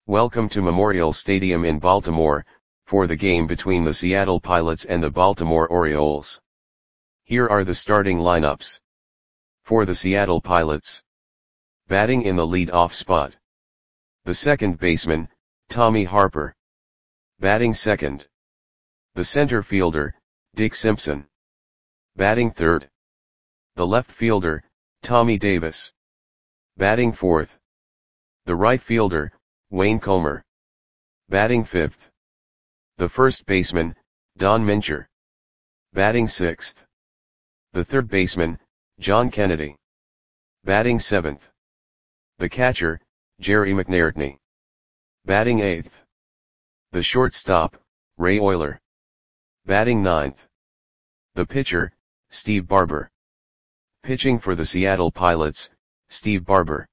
Welcome to Memorial Stadium in Baltimore, for the game between the Seattle Pilots and the Baltimore Orioles. Here are the starting lineups. For the Seattle Pilots. Batting in the lead-off spot. The second baseman, Tommy Harper. Batting second. The center fielder, Dick Simpson. Batting third. The left fielder, Tommy Davis. Batting fourth. The right fielder, Wayne Comer. Batting fifth. The first baseman, Don Mincher. Batting sixth. The third baseman, John Kennedy. Batting seventh. The catcher, Jerry McNairtney. Batting eighth. The shortstop, Ray Oyler. Batting ninth. The pitcher, Steve Barber. Pitching for the Seattle Pilots, Steve Barber.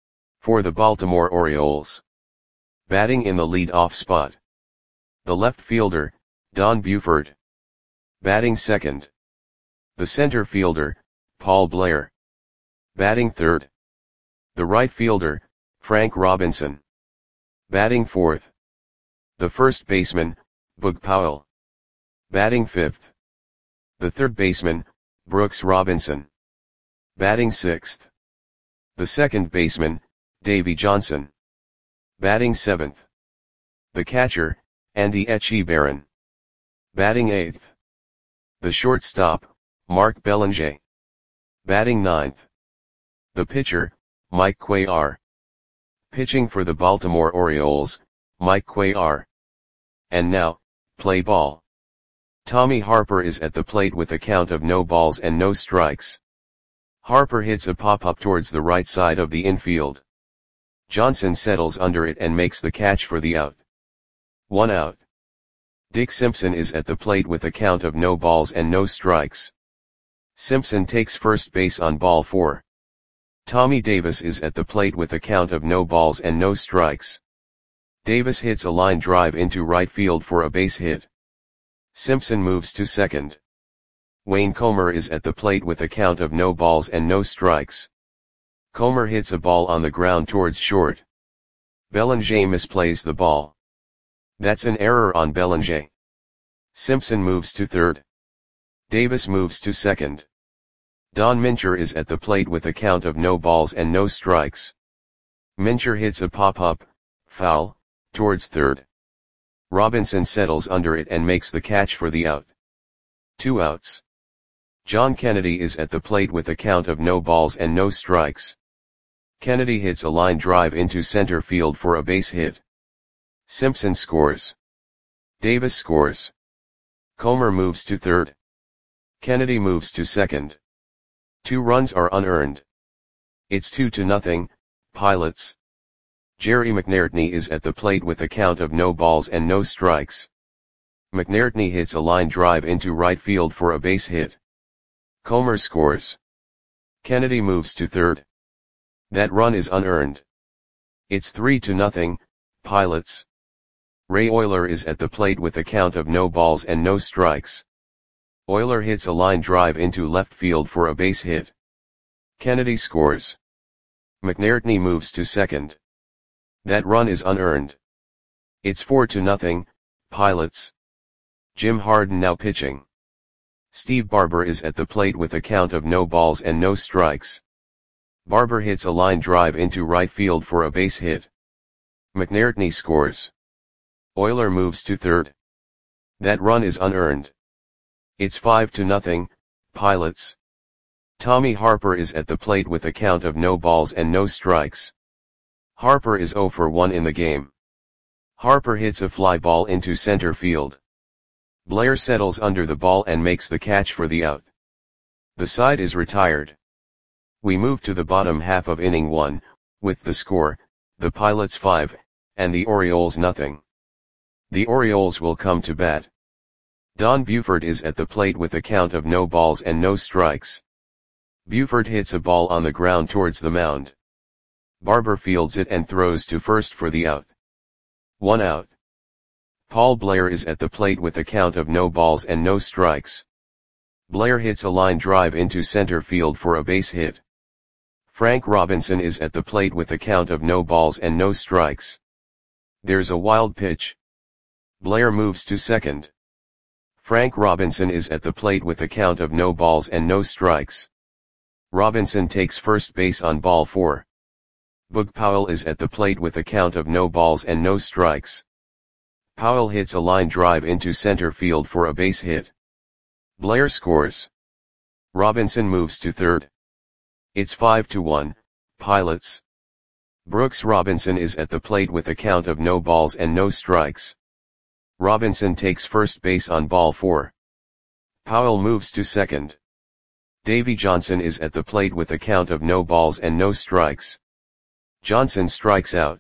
For the Baltimore Orioles. Batting in the lead-off spot. The left fielder, Don Buford. Batting second. The center fielder, Paul Blair. Batting third. The right fielder, Frank Robinson. Batting fourth. The first baseman, Boog Powell. Batting fifth. The third baseman, Brooks Robinson. Batting sixth. The second baseman, Davey Johnson. Batting seventh. The catcher, Andy Etchebarren. Batting eighth. The shortstop, Mark Belanger. Batting ninth. The pitcher, Mike Cuellar. Pitching for the Baltimore Orioles, Mike Cuellar. And now, play ball. Tommy Harper is at the plate with a count of no balls and no strikes. Harper hits a pop-up towards the right side of the infield. Johnson settles under it and makes the catch for the out. 1 out. Dick Simpson is at the plate with a count of no balls and no strikes. Simpson takes first base on ball 4. Tommy Davis is at the plate with a count of no balls and no strikes. Davis hits a line drive into right field for a base hit. Simpson moves to second. Wayne Comer is at the plate with a count of no balls and no strikes. Comer hits a ball on the ground towards short. Belanger misplays the ball. That's an error on Belanger. Simpson moves to third. Davis moves to second. Don Mincher is at the plate with a count of no balls and no strikes. Mincher hits a pop-up, foul, towards third. Robinson settles under it and makes the catch for the out. 2 outs. John Kennedy is at the plate with a count of no balls and no strikes. Kennedy hits a line drive into center field for a base hit. Simpson scores. Davis scores. Comer moves to third. Kennedy moves to second. 2 runs are unearned. It's 2-0, Pilots. Jerry McNairtney is at the plate with a count of no balls and no strikes. McNairtney hits a line drive into right field for a base hit. Comer scores. Kennedy moves to third. That run is unearned. It's 3-0, Pilots. Ray Oyler is at the plate with a count of no balls and no strikes. Oyler hits a line drive into left field for a base hit. Kennedy scores. McNairtney moves to second. That run is unearned. It's 4-0, Pilots. Jim Harden now pitching. Steve Barber is at the plate with a count of no balls and no strikes. Barber hits a line drive into right field for a base hit. McNairtney scores. Oyler moves to third. That run is unearned. It's 5-0, Pilots. Tommy Harper is at the plate with a count of no balls and no strikes. Harper is 0 for 1 in the game. Harper hits a fly ball into center field. Blair settles under the ball and makes the catch for the out. The side is retired. We move to the bottom half of inning 1, with the score, the Pilots 5, and the Orioles nothing. The Orioles will come to bat. Don Buford is at the plate with a count of no balls and no strikes. Buford hits a ball on the ground towards the mound. Barber fields it and throws to first for the out. 1 out. Paul Blair is at the plate with a count of no balls and no strikes. Blair hits a line drive into center field for a base hit. Frank Robinson is at the plate with a count of no balls and no strikes. There's a wild pitch. Blair moves to second. Frank Robinson is at the plate with a count of no balls and no strikes. Robinson takes first base on ball 4. Boog Powell is at the plate with a count of no balls and no strikes. Powell hits a line drive into center field for a base hit. Blair scores. Robinson moves to third. It's 5-1, Pilots. Brooks Robinson is at the plate with a count of no balls and no strikes. Robinson takes first base on ball 4. Powell moves to second. Davy Johnson is at the plate with a count of no balls and no strikes. Johnson strikes out.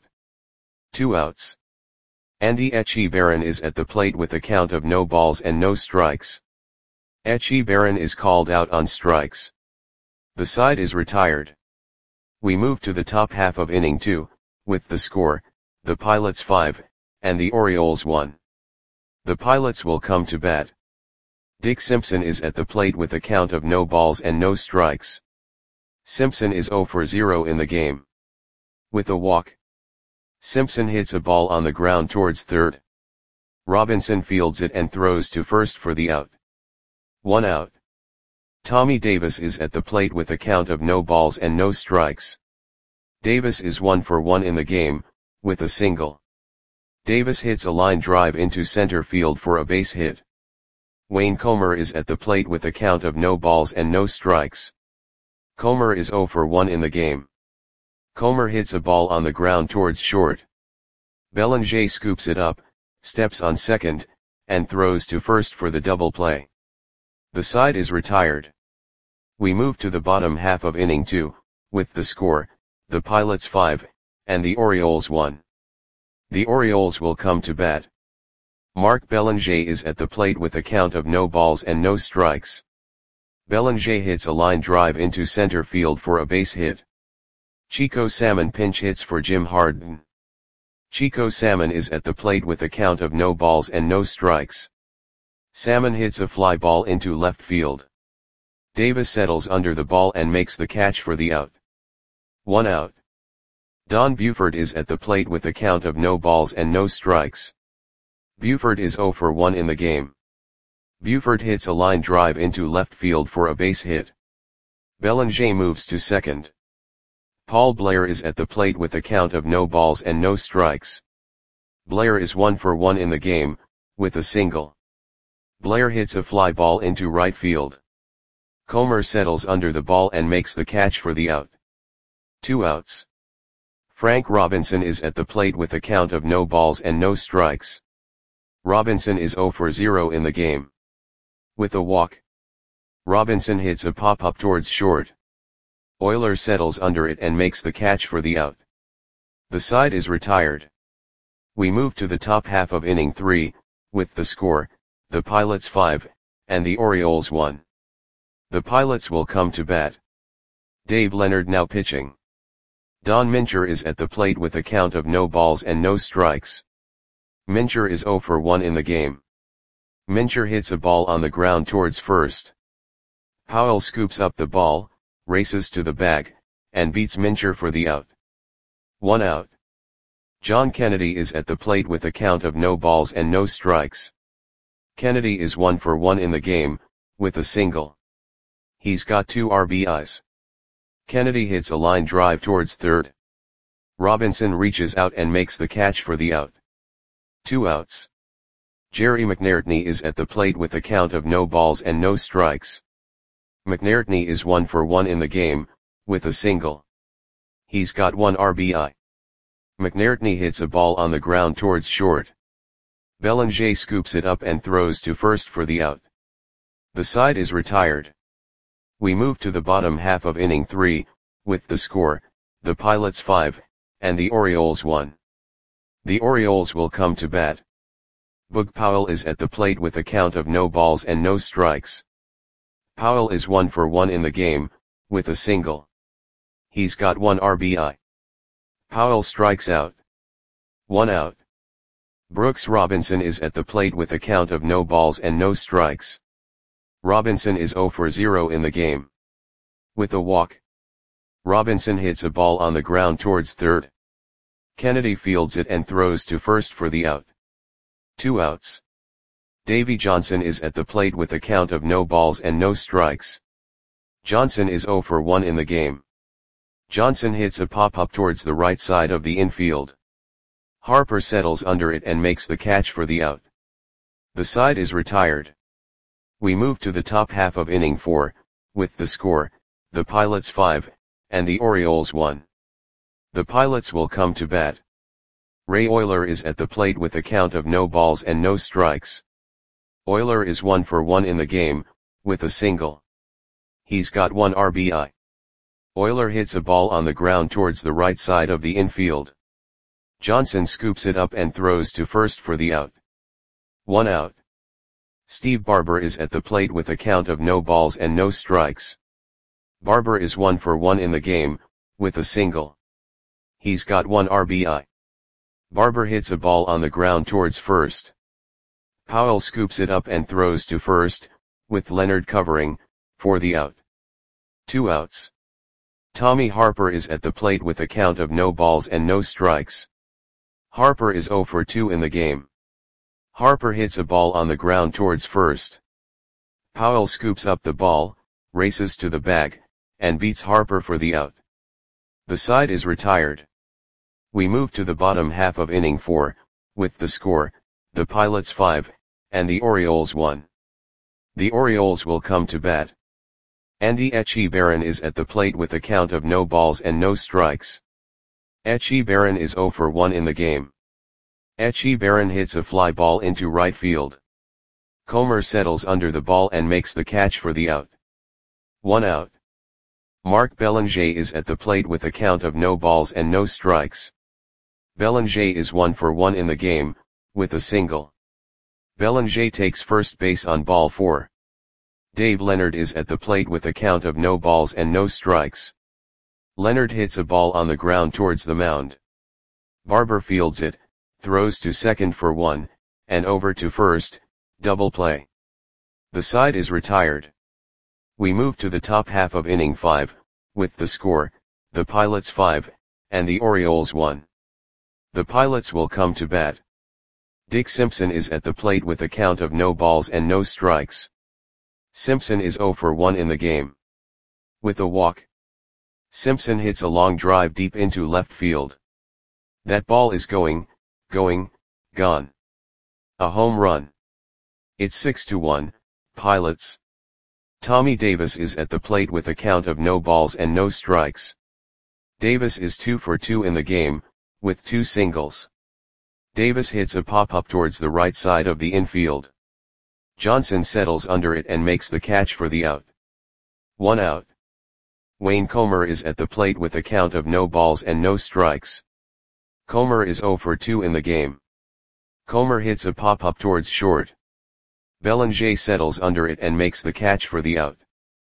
2 outs. Andy Etchebarren is at the plate with a count of no balls and no strikes. Etchebarren is called out on strikes. The side is retired. We move to the top half of inning 2, with the score, the Pilots 5, and the Orioles 1. The Pilots will come to bat. Dick Simpson is at the plate with a count of no balls and no strikes. Simpson is 0 for 0 in the game. With a walk. Simpson hits a ball on the ground towards third. Robinson fields it and throws to first for the out. 1 out. Tommy Davis is at the plate with a count of no balls and no strikes. Davis is 1 for 1 in the game, with a single. Davis hits a line drive into center field for a base hit. Wayne Comer is at the plate with a count of no balls and no strikes. Comer is 0 for 1 in the game. Comer hits a ball on the ground towards short. Bellinger scoops it up, steps on second, and throws to first for the double play. The side is retired. We move to the bottom half of inning 2, with the score, the Pilots 5, and the Orioles 1. The Orioles will come to bat. Mark Bellinger is at the plate with a count of no balls and no strikes. Bellinger hits a line drive into center field for a base hit. Chico Salmon pinch hits for Jim Harden. Chico Salmon is at the plate with a count of no balls and no strikes. Salmon hits a fly ball into left field. Davis settles under the ball and makes the catch for the out. 1 out. Don Buford is at the plate with a count of no balls and no strikes. Buford is 0 for 1 in the game. Buford hits a line drive into left field for a base hit. Bellinger moves to second. Paul Blair is at the plate with a count of no balls and no strikes. Blair is 1 for 1 in the game, with a single. Blair hits a fly ball into right field. Comer settles under the ball and makes the catch for the out. 2 outs. Frank Robinson is at the plate with a count of no balls and no strikes. Robinson is 0 for 0 in the game. With a walk. Robinson hits a pop-up towards short. Euler settles under it and makes the catch for the out. The side is retired. We move to the top half of inning 3, with the score, the Pilots 5, and the Orioles 1. The Pilots will come to bat. Dave Leonard now pitching. Don Mincher is at the plate with a count of no balls and no strikes. Mincher is 0 for 1 in the game. Mincher hits a ball on the ground towards first. Powell scoops up the ball, races to the bag, and beats Mincher for the out. 1 out. John Kennedy is at the plate with a count of no balls and no strikes. Kennedy is 1 for 1 in the game, with a single. He's got 2 RBIs. Kennedy hits a line drive towards third. Robinson reaches out and makes the catch for the out. 2 outs. Jerry McNairtney is at the plate with a count of no balls and no strikes. McNairtney is 1 for 1 in the game, with a single. He's got 1 RBI. McNairtney hits a ball on the ground towards short. Bellinger scoops it up and throws to first for the out. The side is retired. We move to the bottom half of inning 3, with the score, the Pilots 5, and the Orioles 1. The Orioles will come to bat. Boog Powell is at the plate with a count of no balls and no strikes. Powell is 1 for 1 in the game, with a single. He's got 1 RBI. Powell strikes out. 1 out. Brooks Robinson is at the plate with a count of no balls and no strikes. Robinson is 0 for 0 in the game. With a walk. Robinson hits a ball on the ground towards third. Kennedy fields it and throws to first for the out. 2 outs. Davy Johnson is at the plate with a count of no balls and no strikes. Johnson is 0 for 1 in the game. Johnson hits a pop-up towards the right side of the infield. Harper settles under it and makes the catch for the out. The side is retired. We move to the top half of inning 4, with the score, the Pilots 5, and the Orioles 1. The Pilots will come to bat. Ray Oyler is at the plate with a count of no balls and no strikes. Oyler is 1 for 1 in the game, with a single. He's got 1 RBI. Oyler hits a ball on the ground towards the right side of the infield. Johnson scoops it up and throws to first for the out. 1 out. Steve Barber is at the plate with a count of no balls and no strikes. Barber is 1 for 1 in the game, with a single. He's got 1 RBI. Barber hits a ball on the ground towards first. Powell scoops it up and throws to first, with Leonard covering, for the out. 2 outs. Tommy Harper is at the plate with a count of no balls and no strikes. Harper is 0 for 2 in the game. Harper hits a ball on the ground towards first. Powell scoops up the ball, races to the bag, and beats Harper for the out. The side is retired. We move to the bottom half of inning 4, with the score, the Pilots 5, and the Orioles 1. The Orioles will come to bat. Andy Etchebarren is at the plate with a count of no balls and no strikes. Etchebarren is 0 for 1 in the game. Etchebarren hits a fly ball into right field. Comer settles under the ball and makes the catch for the out. 1 out. Mark Belanger is at the plate with a count of no balls and no strikes. Belanger is 1 for 1 in the game, with a single. Belanger takes first base on ball 4. Dave Leonard is at the plate with a count of no balls and no strikes. Leonard hits a ball on the ground towards the mound. Barber fields it, throws to second for 1, and over to first, double play. The side is retired. We move to the top half of inning 5, with the score, the Pilots 5, and the Orioles 1. The Pilots will come to bat. Dick Simpson is at the plate with a count of no balls and no strikes. Simpson is 0 for 1 in the game. With a walk. Simpson hits a long drive deep into left field. That ball is going, gone. A home run. It's 6-1, Pilots. Tommy Davis is at the plate with a count of no balls and no strikes. Davis is 2 for 2 in the game, with 2 singles. Davis hits a pop-up towards the right side of the infield. Johnson settles under it and makes the catch for the out. 1 out. Wayne Comer is at the plate with a count of no balls and no strikes. Comer is 0 for 2 in the game. Comer hits a pop-up towards short. Belanger settles under it and makes the catch for the out.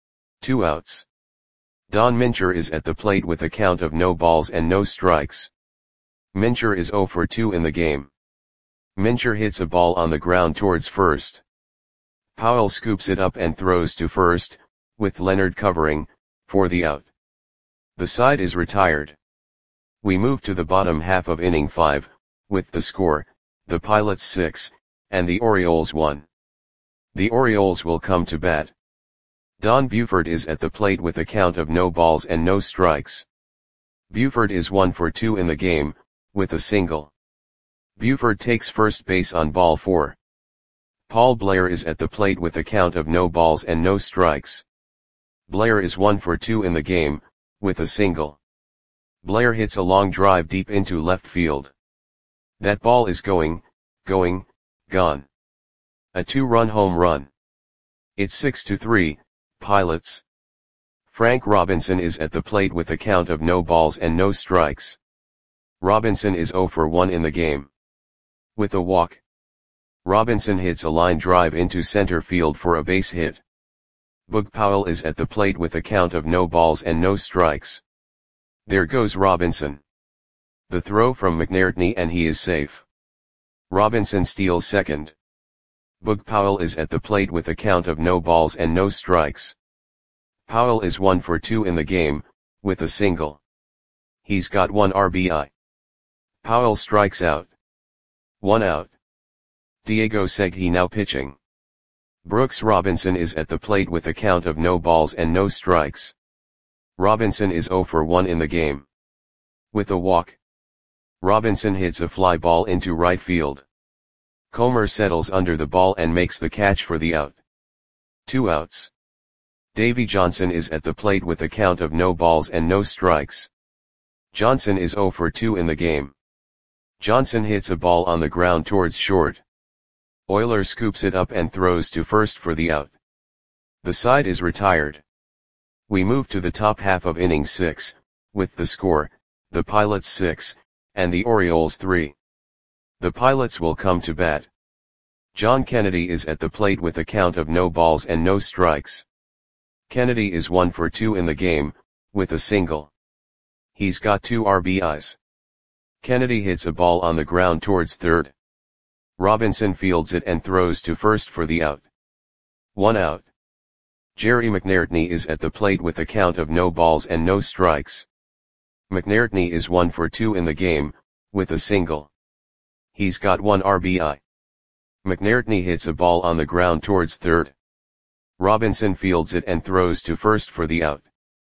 2 outs. Don Mincher is at the plate with a count of no balls and no strikes. Mincher is 0 for 2 in the game. Mincher hits a ball on the ground towards first. Powell scoops it up and throws to first, with Leonard covering, for the out. The side is retired. We move to the bottom half of inning 5, with the score, the Pilots 6, and the Orioles 1. The Orioles will come to bat. Don Buford is at the plate with a count of no balls and no strikes. Buford is 1 for 2 in the game, with a single. Buford takes first base on ball 4. Paul Blair is at the plate with a count of no balls and no strikes. Blair is 1 for 2 in the game, with a single. Blair hits a long drive deep into left field. That ball is going, gone. A 2-run home run. It's 6-3, Pilots. Frank Robinson is at the plate with a count of no balls and no strikes. Robinson is 0 for 1 in the game. With a walk. Robinson hits a line drive into center field for a base hit. Boog Powell is at the plate with a count of no balls and no strikes. There goes Robinson. The throw from McNairtney and he is safe. Robinson steals second. Boog Powell is at the plate with a count of no balls and no strikes. Powell is 1 for 2 in the game, with a single. He's got 1 RBI. Powell strikes out. 1 out. Diego Segui now pitching. Brooks Robinson is at the plate with a count of no balls and no strikes. Robinson is 0 for 1 in the game. With a walk, Robinson hits a fly ball into right field. Comer settles under the ball and makes the catch for the out. 2 outs. Davey Johnson is at the plate with a count of no balls and no strikes. Johnson is 0 for 2 in the game. Johnson hits a ball on the ground towards short. Euler scoops it up and throws to first for the out. The side is retired. We move to the top half of inning 6, with the score, the Pilots 6, and the Orioles 3. The Pilots will come to bat. John Kennedy is at the plate with a count of no balls and no strikes. Kennedy is 1 for 2 in the game, with a single. He's got 2 RBIs. Kennedy hits a ball on the ground towards third. Robinson fields it and throws to first for the out. 1 out. Jerry McNairtney is at the plate with a count of no balls and no strikes. McNairtney is 1 for 2 in the game, with a single. He's got 1 RBI. McNairtney hits a ball on the ground towards third. Robinson fields it and throws to first for the out.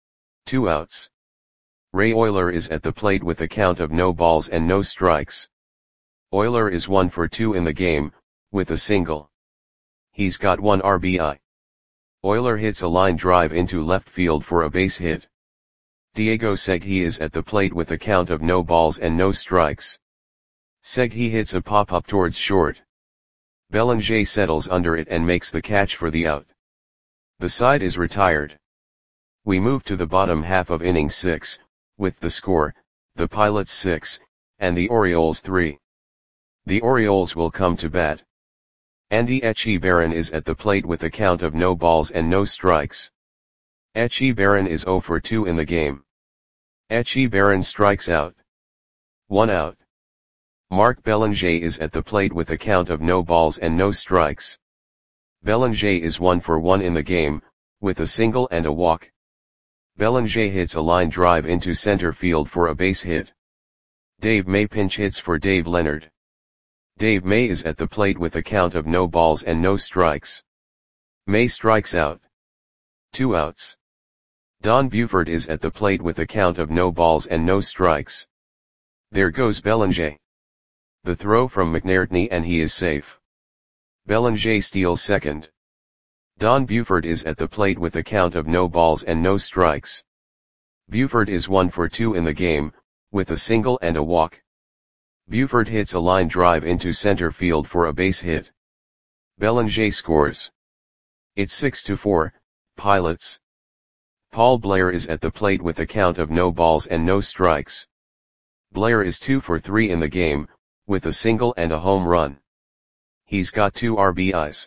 2 outs. Ray Euler is at the plate with a count of no balls and no strikes. Euler is 1 for 2 in the game, with a single. He's got 1 RBI. Euler hits a line drive into left field for a base hit. Diego Segui is at the plate with a count of no balls and no strikes. Segui hits a pop-up towards short. Bellinger settles under it and makes the catch for the out. The side is retired. We move to the bottom half of inning 6, with the score, the Pilots 6, and the Orioles 3. The Orioles will come to bat. Andy Etchebarren is at the plate with a count of no balls and no strikes. Etchebarren is 0 for 2 in the game. Etchebarren strikes out. 1 out. Mark Bellinger is at the plate with a count of no balls and no strikes. Bellinger is 1 for 1 in the game, with a single and a walk. Bellinger hits a line drive into center field for a base hit. Dave May pinch hits for Dave Leonard. Dave May is at the plate with a count of no balls and no strikes. May strikes out. 2 outs. Don Buford is at the plate with a count of no balls and no strikes. There goes Bellinger. The throw from McNairtney and he is safe. Bellinger steals second. Don Buford is at the plate with a count of no balls and no strikes. Buford is 1 for 2 in the game, with a single and a walk. Buford hits a line drive into center field for a base hit. Bellinger scores. It's 6-4, Pilots. Paul Blair is at the plate with a count of no balls and no strikes. Blair is 2 for 3 in the game, with a single and a home run. He's got 2 RBIs.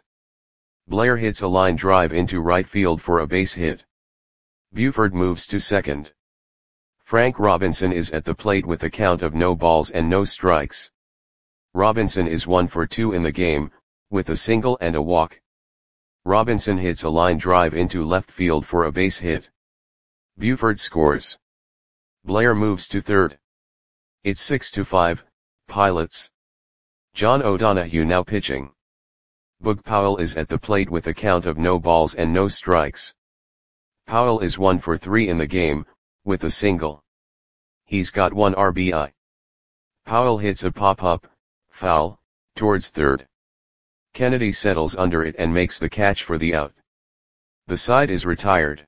Blair hits a line drive into right field for a base hit. Buford moves to second. Frank Robinson is at the plate with a count of no balls and no strikes. Robinson is 1 for 2 in the game, with a single and a walk. Robinson hits a line drive into left field for a base hit. Buford scores. Blair moves to third. It's 6-5, Pilots. John O'Donohue now pitching. Boog Powell is at the plate with a count of no balls and no strikes. Powell is 1 for 3 in the game, with a single. He's got 1 RBI. Powell hits a pop-up, foul, towards third. Kennedy settles under it and makes the catch for the out. The side is retired.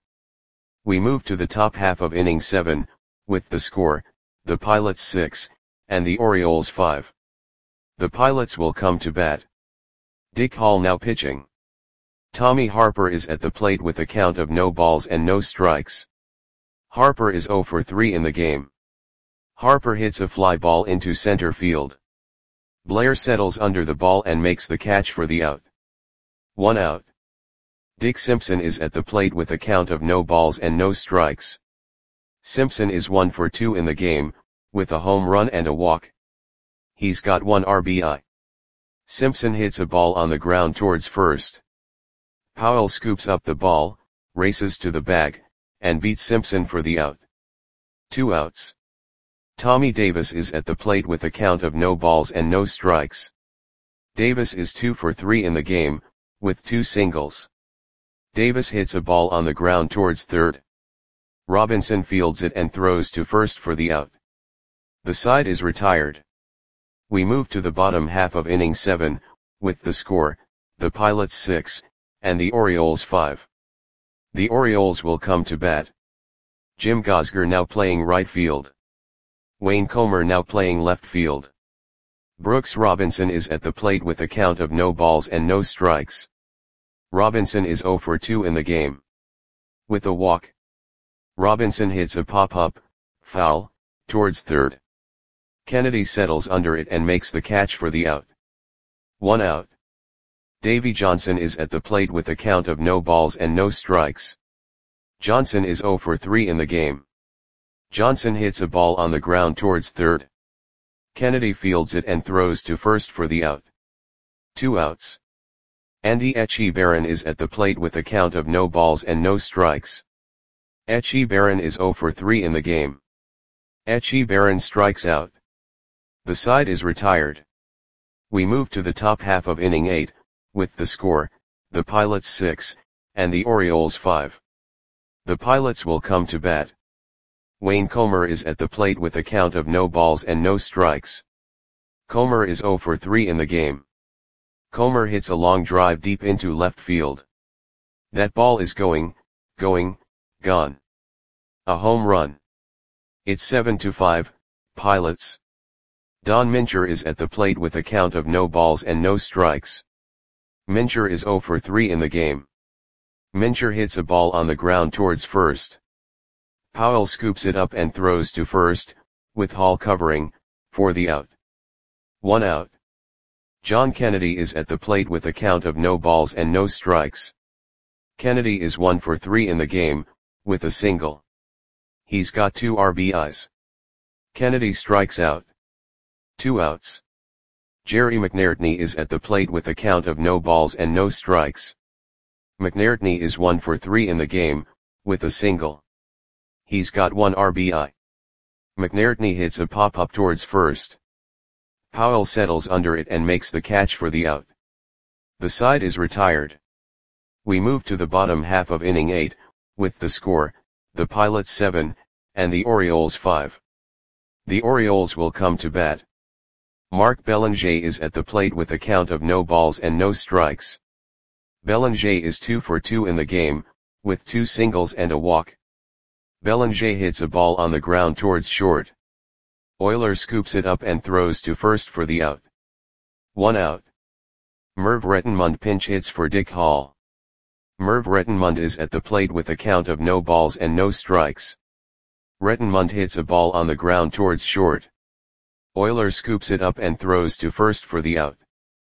We move to the top half of inning 7, with the score, the Pilots 6, and the Orioles 5. The Pilots will come to bat. Dick Hall now pitching. Tommy Harper is at the plate with a count of no balls and no strikes. Harper is 0 for 3 in the game. Harper hits a fly ball into center field. Blair settles under the ball and makes the catch for the out. 1 out. Dick Simpson is at the plate with a count of no balls and no strikes. Simpson is 1 for 2 in the game, with a home run and a walk. He's got 1 RBI. Simpson hits a ball on the ground towards first. Powell scoops up the ball, races to the bag, and beats Simpson for the out. 2 outs. Tommy Davis is at the plate with a count of no balls and no strikes. Davis is 2 for 3 in the game, with 2 singles. Davis hits a ball on the ground towards third. Robinson fields it and throws to first for the out. The side is retired. We move to the bottom half of inning 7, with the score, the Pilots 6, and the Orioles 5. The Orioles will come to bat. Jim Gosger now playing right field. Wayne Comer now playing left field. Brooks Robinson is at the plate with a count of no balls and no strikes. Robinson is 0 for 2 in the game. With a walk, Robinson hits a pop-up, foul, towards third. Kennedy settles under it and makes the catch for the out. 1 out. Davey Johnson is at the plate with a count of no balls and no strikes. Johnson is 0 for 3 in the game. Johnson hits a ball on the ground towards third. Kennedy fields it and throws to first for the out. 2 outs. Andy Etchebarren is at the plate with a count of no balls and no strikes. Etchebarren is 0 for 3 in the game. Etchebarren strikes out. The side is retired. We move to the top half of inning 8, with the score, the Pilots 6, and the Orioles 5. The Pilots will come to bat. Wayne Comer is at the plate with a count of no balls and no strikes. Comer is 0 for 3 in the game. Comer hits a long drive deep into left field. That ball is gone. A home run. It's 7-5, Pilots. Don Mincher is at the plate with a count of no balls and no strikes. Mincher is 0 for 3 in the game. Mincher hits a ball on the ground towards first. Powell scoops it up and throws to first, with Hall covering, for the out. 1 out. John Kennedy is at the plate with a count of no balls and no strikes. Kennedy is 1 for 3 in the game, with a single. He's got 2 RBIs. Kennedy strikes out. 2 outs. Jerry McNairtney is at the plate with a count of no balls and no strikes. McNairtney is 1 for 3 in the game, with a single. He's got 1 RBI. McNairtney hits a pop-up towards first. Powell settles under it and makes the catch for the out. The side is retired. We move to the bottom half of inning 8, with the score, the Pilots 7, and the Orioles 5. The Orioles will come to bat. Mark Belanger is at the plate with a count of no balls and no strikes. Belanger is 2 for 2 in the game, with 2 singles and a walk. Belanger hits a ball on the ground towards short. Euler scoops it up and throws to first for the out. 1 out. Merv Rettenmund pinch hits for Dick Hall. Merv Rettenmund is at the plate with a count of no balls and no strikes. Rettenmund hits a ball on the ground towards short. Euler scoops it up and throws to first for the out.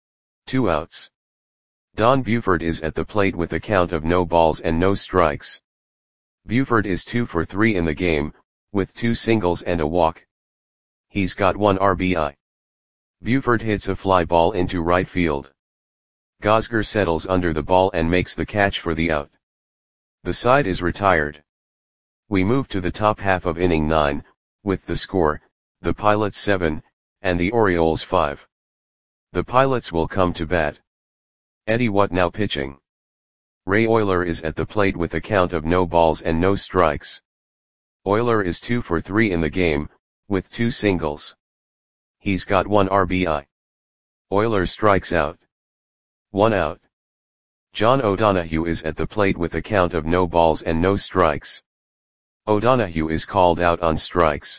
2 outs. Don Buford is at the plate with a count of no balls and no strikes. Buford is 2 for 3 in the game, with 2 singles and a walk. He's got 1 RBI. Buford hits a fly ball into right field. Gosger settles under the ball and makes the catch for the out. The side is retired. We move to the top half of inning 9, with the score, the Pilots 7, and the Orioles 5. The Pilots will come to bat. Eddie Watt now pitching. Ray Euler is at the plate with a count of no balls and no strikes. Euler is 2 for 3 in the game, with 2 singles. He's got 1 RBI. Euler strikes out. 1 out. John O'Donohue is at the plate with a count of no balls and no strikes. O'Donohue is called out on strikes.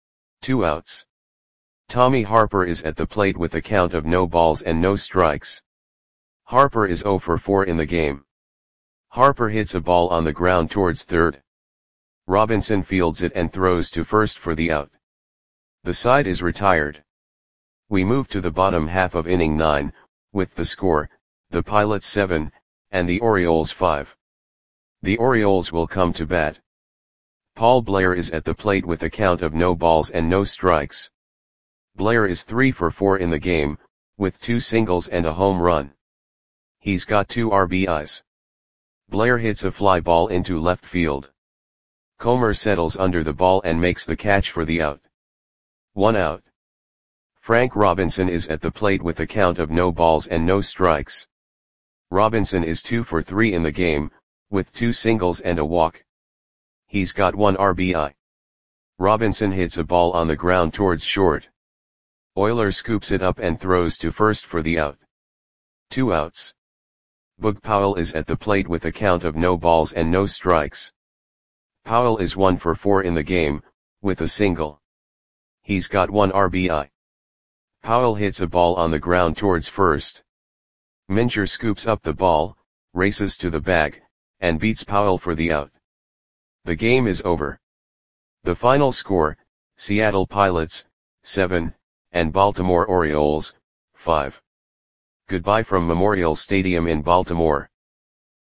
2 outs. Tommy Harper is at the plate with a count of no balls and no strikes. Harper is 0 for 4 in the game. Harper hits a ball on the ground towards third. Robinson fields it and throws to first for the out. The side is retired. We move to the bottom half of inning 9, with the score, the Pilots 7, and the Orioles 5. The Orioles will come to bat. Paul Blair is at the plate with a count of no balls and no strikes. Blair is 3 for 4 in the game, with 2 singles and a home run. He's got 2 RBIs. Blair hits a fly ball into left field. Comer settles under the ball and makes the catch for the out. 1 out. Frank Robinson is at the plate with a count of no balls and no strikes. Robinson is 2 for 3 in the game, with 2 singles and a walk. He's got 1 RBI. Robinson hits a ball on the ground towards short. Oyler scoops it up and throws to first for the out. 2 outs. Boog Powell is at the plate with a count of no balls and no strikes. Powell is 1 for 4 in the game, with a single. He's got 1 RBI. Powell hits a ball on the ground towards first. Mincher scoops up the ball, races to the bag, and beats Powell for the out. The game is over. The final score, Seattle Pilots, 7, and Baltimore Orioles, 5. Goodbye from Memorial Stadium in Baltimore.